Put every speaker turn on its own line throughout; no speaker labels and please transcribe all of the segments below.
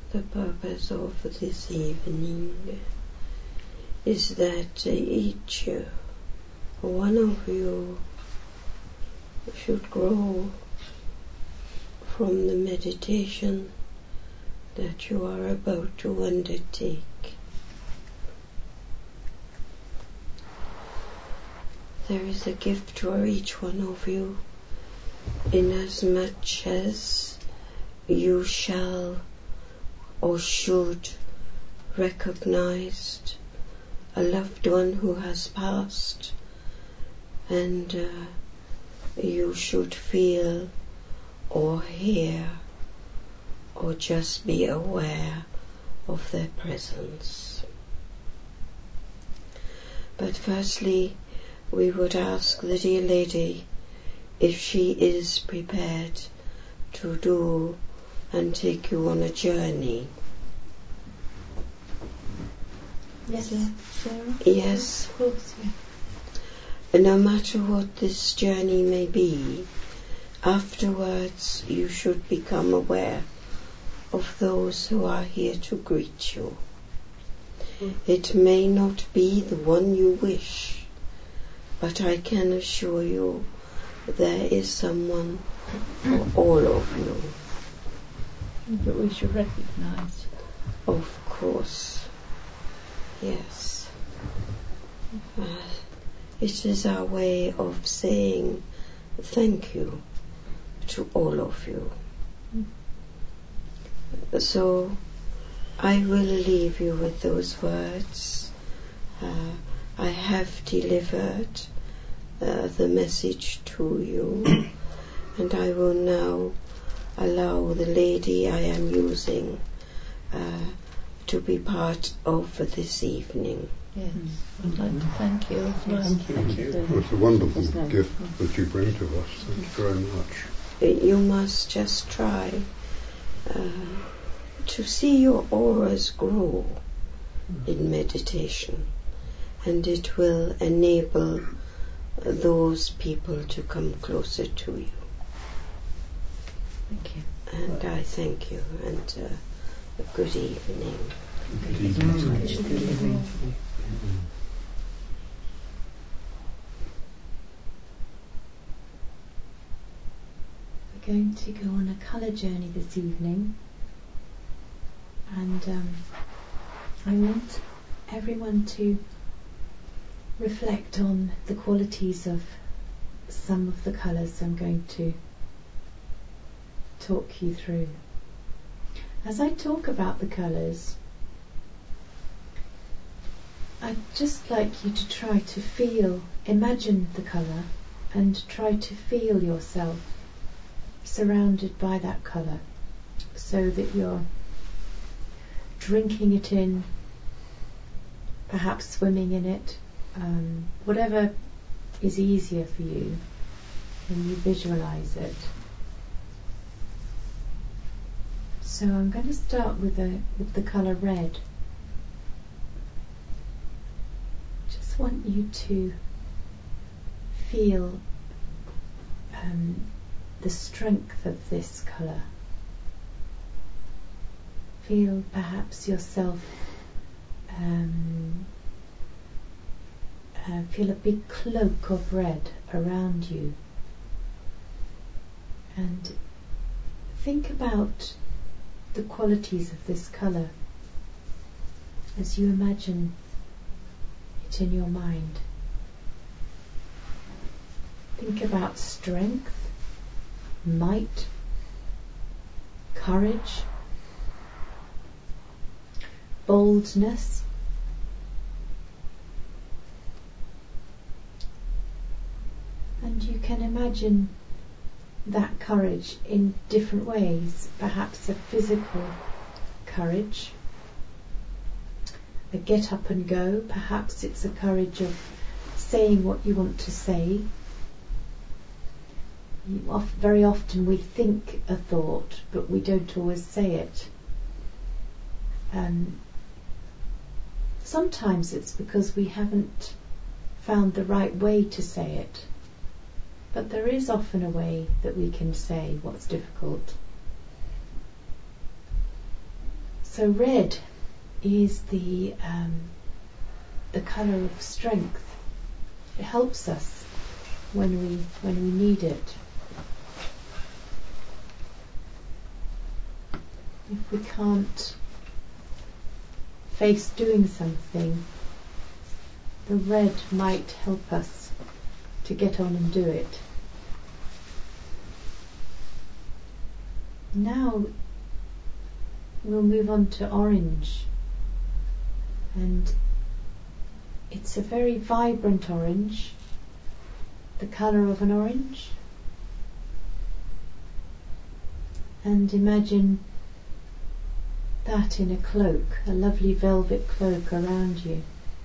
The purpose of this evening is that each one of you should grow from the meditation that you are about to undertake. There is a gift for each one of you, inasmuch as you shall or should recognize a loved one who has passed, and you should feel or hear or just be aware of their presence. But firstly, we would ask the dear lady if she is prepared to do and take you on a journey.
Yes, Sarah?
Yes.
Of course, yeah.
And no matter what this journey may be, afterwards you should become aware of those who are here to greet you. It may not be the one you wish, but I can assure you there is someone for all of you.
But we should recognise.
Of course, yes. It is our way of saying thank you to all of you. So I will leave you with those words. I have delivered the message to you, and I will now allow the lady I am using to be part of this evening.
Yes, I'd like to thank you as well.
Thank you. It's a wonderful gift that you bring to us. Thank you very much.
You must just try to see your auras grow in meditation, and it will enable those people to come closer to you.
Thank you.
And I thank you, and a good evening.
Good evening.
Good evening.
We're going to go on a colour journey this evening, and I want everyone to reflect on the qualities of some of the colours I'm going to talk you through. As I talk about the colours, I'd just like you to try to imagine the colour and try to feel yourself surrounded by that colour, so that you're drinking it in, perhaps swimming in it, whatever is easier for you when you visualise it. So I'm going to start with the colour red. Just want you to feel the strength of this colour. Feel perhaps yourself feel a big cloak of red around you, and think about the qualities of this colour as you imagine it in your mind. Think about strength, might, courage, boldness, and you can imagine that courage in different ways. Perhaps a physical courage, a get up and go. Perhaps it's a courage of saying what you want to say. Very often we think a thought, but we don't always say it. Sometimes it's because we haven't found the right way to say it. But there is often a way that we can say what's difficult. So red is the colour of strength. It helps us when we need it. If we can't face doing something, the red might help us to get on and do it. Now we'll move on to orange, and it's a very vibrant orange, the colour of an orange. And imagine that in a cloak, a lovely velvet cloak around you,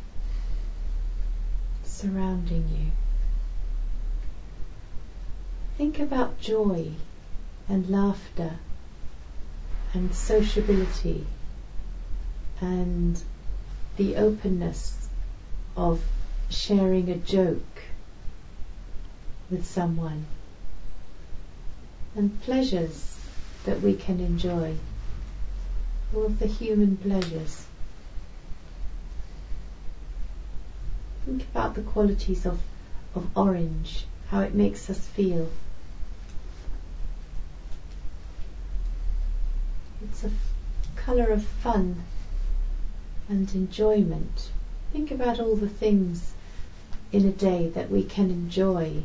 surrounding you. Think about joy and laughter and sociability and the openness of sharing a joke with someone, and pleasures that we can enjoy, all of the human pleasures. Think about the qualities of orange, how it makes us feel. It's a colour of fun and enjoyment. Think about all the things in a day that we can enjoy.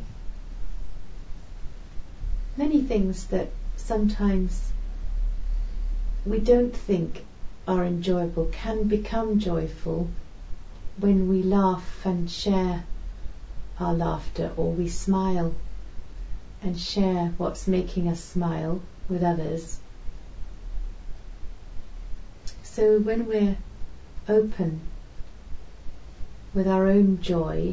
Many things that sometimes we don't think are enjoyable can become joyful when we laugh and share our laughter, or we smile and share what's making us smile with others. So when we're open with our own joy,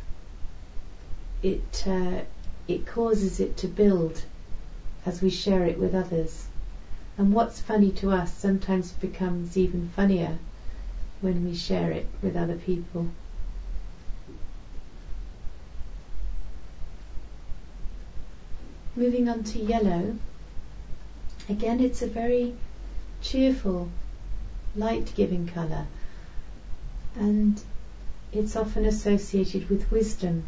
it causes it to build as we share it with others. And what's funny to us sometimes becomes even funnier when we share it with other people. Moving on to yellow, again it's a very cheerful, light-giving colour, and it's often associated with wisdom.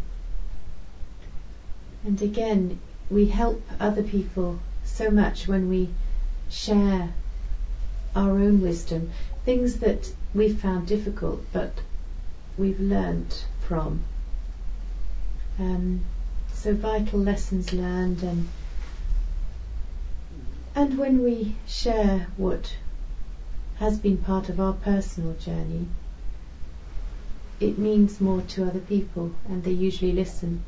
And again, we help other people so much when we share our own wisdom, things that we've found difficult but we've learnt from. So vital lessons learned, and when we share what has been part of our personal journey, it means more to other people, and they usually listen.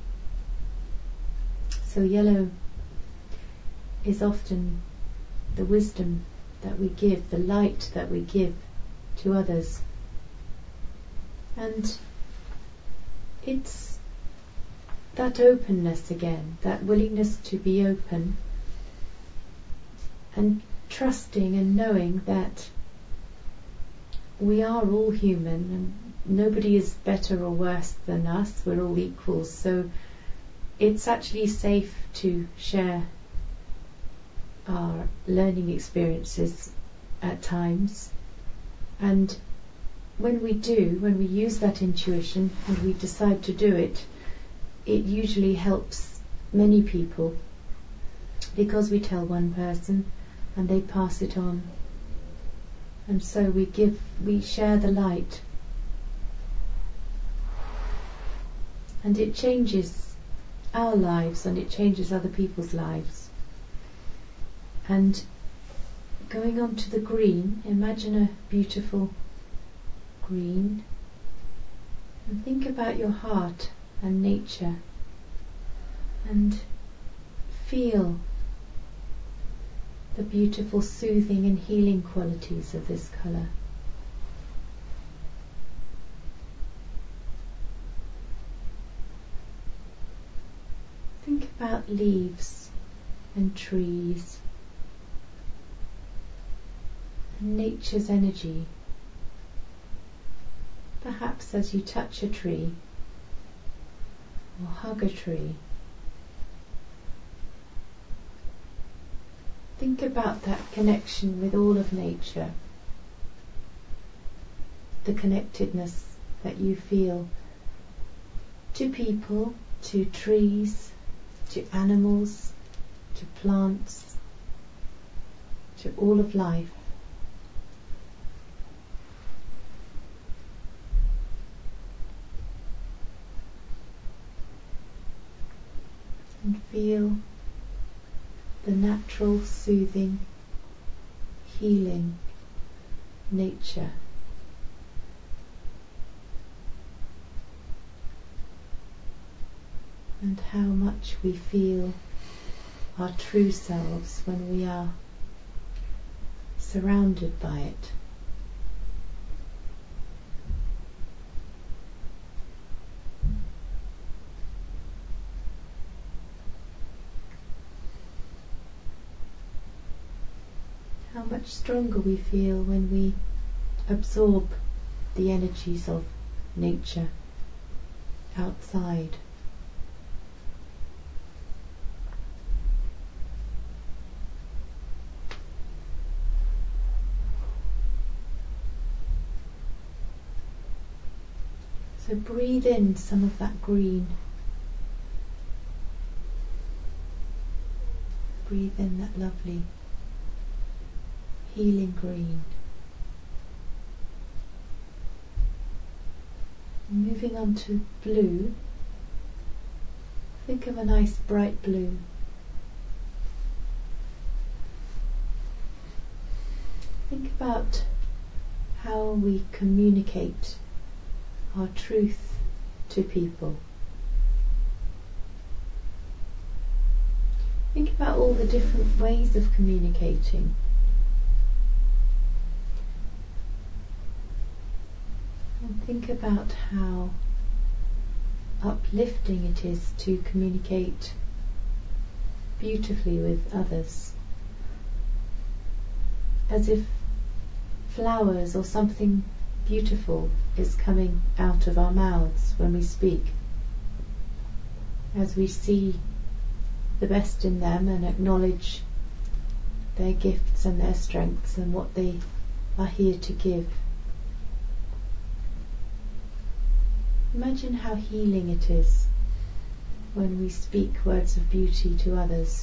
So yellow is often the wisdom that we give, the light that we give to others. And it's that openness again, that willingness to be open and trusting and knowing that we are all human and nobody is better or worse than us, we're all equals. So it's actually safe to share our learning experiences at times, and when we use that intuition and we decide to do it, it usually helps many people, because we tell one person and they pass it on, and so we share the light, and it changes our lives and it changes other people's lives. And going on to the green, imagine a beautiful green, and think about your heart and nature, and feel the beautiful soothing and healing qualities of this colour. Think about leaves and trees and nature's energy. Perhaps as you touch a tree or hug a tree, think think about that connection with all of nature, the connectedness that you feel to people, to trees, to animals, to plants, to all of life. And feel the natural, soothing, healing nature. And how much we feel our true selves when we are surrounded by it. How much stronger we feel when we absorb the energies of nature outside. So breathe in some of that green. Breathe in that lovely healing green. Moving on to blue. Think of a nice bright blue. Think about how we communicate our truth to people. Think about all the different ways of communicating. And think about how uplifting it is to communicate beautifully with others. As if flowers or something beautiful is coming out of our mouths when we speak, as we see the best in them and acknowledge their gifts and their strengths and what they are here to give. Imagine how healing it is when we speak words of beauty to others.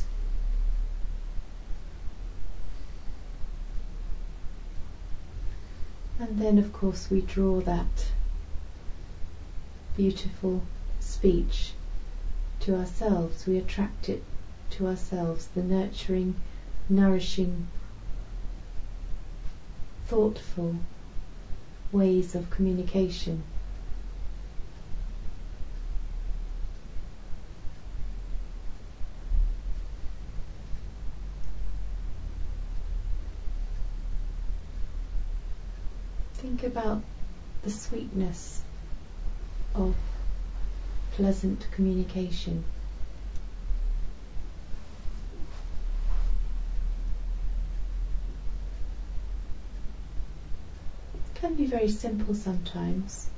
And then, of course, we draw that beautiful speech to ourselves. We attract it to ourselves, the nurturing, nourishing, thoughtful ways of communication. Think about the sweetness of pleasant communication. It can be very simple sometimes,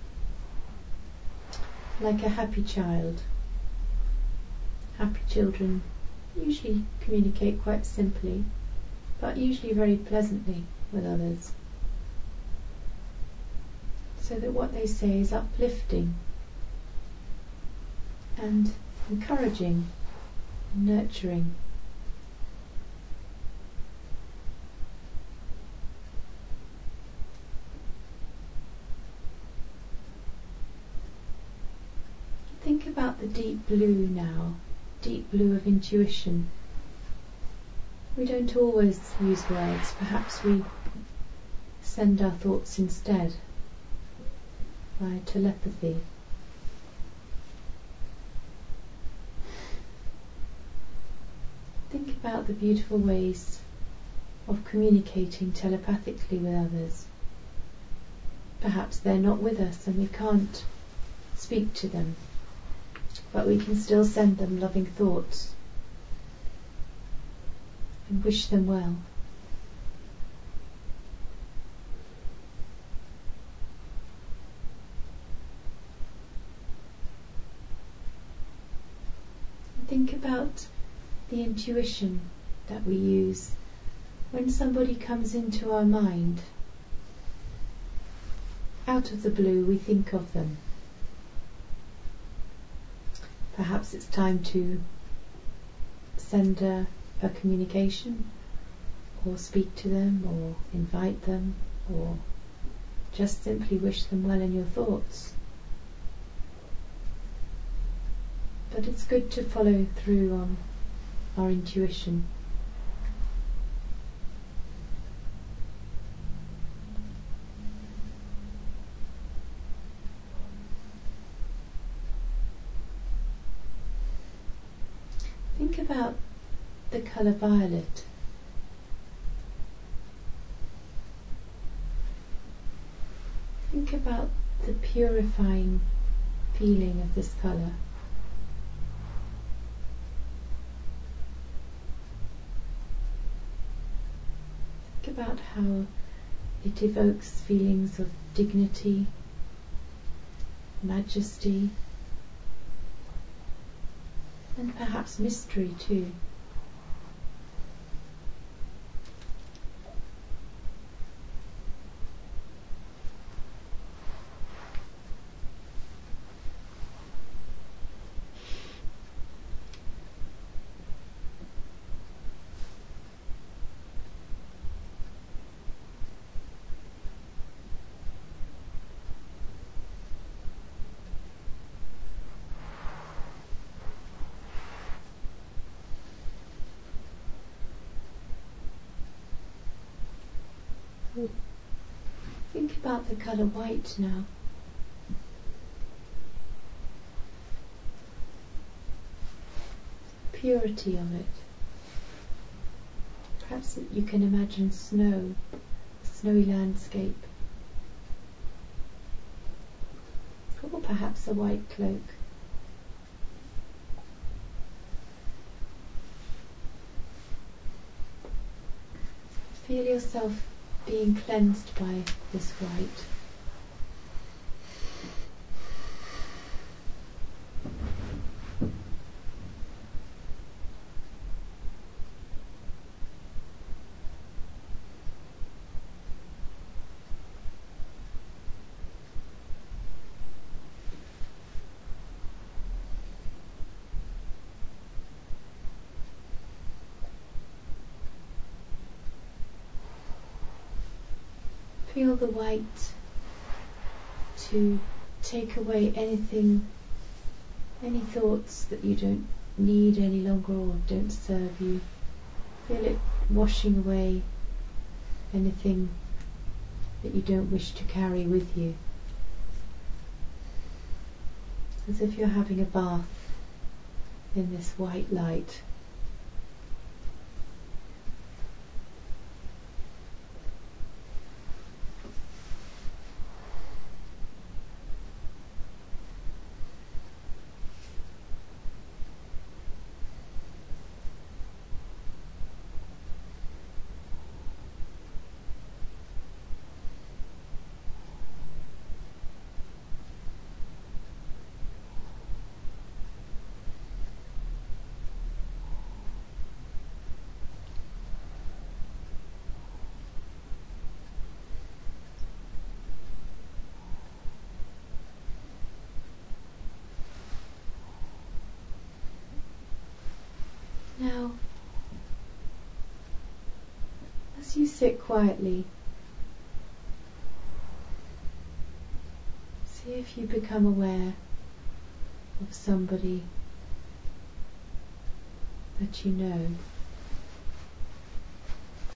like a happy child. Happy children usually communicate quite simply, but usually very pleasantly with others, so that what they say is uplifting and encouraging, nurturing. Think about the deep blue now, deep blue of intuition. We don't always use words, perhaps we send our thoughts instead by telepathy. Think about the beautiful ways of communicating telepathically with others. Perhaps they're not with us and we can't speak to them, but we can still send them loving thoughts and wish them well. Think about the intuition that we use when somebody comes into our mind. Out of the blue, we think of them. Perhaps it's time to send a communication, or speak to them, or invite them, or just simply wish them well in your thoughts. But it's good to follow through on our intuition. Think about the colour violet. Think about the purifying feeling of this colour. Think about how it evokes feelings of dignity, majesty, and perhaps mystery too. Think about the colour white now. Purity of it. Perhaps you can imagine snow, a snowy landscape, or perhaps a white cloak. Feel yourself being cleansed by this white. Feel the white to take away anything, any thoughts that you don't need any longer or don't serve you. Feel it washing away anything that you don't wish to carry with you. As if you're having a bath in this white light. Now, as you sit quietly, see if you become aware of somebody that you know.